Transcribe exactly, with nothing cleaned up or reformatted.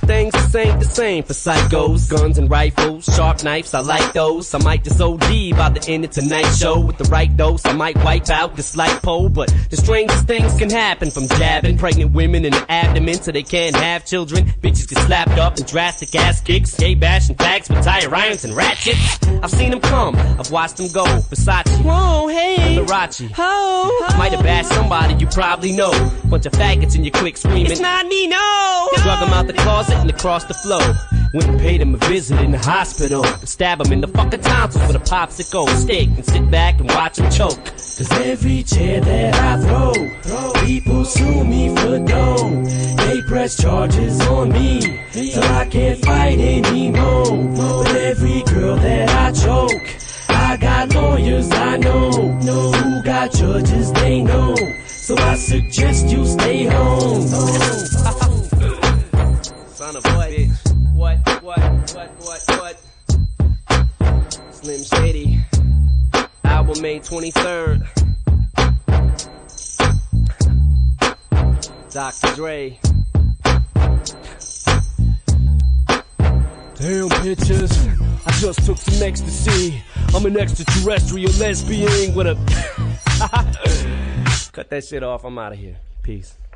things just ain't the same for psychos. Guns and rifles, sharp knives, I like those. I might just O D by the end of tonight's show. With the right dose, I might wipe out this light pole. But the strangest things can happen, from jabbing pregnant women in the abdomen so they can't have children. Bitches get slapped up in drastic ass kicks. Gay bashing fags with tire irons and ratchets. I've seen them come, I've watched them go. Versace, whoa, hey, Liberace, ho, ho. Might have bashed somebody you probably know. Bunch of faggots in your clique screaming, it's not me, no. Drug them out the closet and across the floor. Went and paid him a visit in the hospital. Stab him in the fucking tonsils with a popsicle stick and sit back and watch him choke. Cause every chair that I throw, throw people sue me for dough. They press charges on me till I can't fight anymore. But every girl that I choke, I got lawyers I know. Who got judges they know. So I suggest you stay home. Son of a bitch. What, what, what, what, what? Slim Shady. Album May twenty-third. Doctor Dre. Damn pictures. I just took some ecstasy. I'm an extraterrestrial lesbian with a... Cut that shit off. I'm out of here. Peace.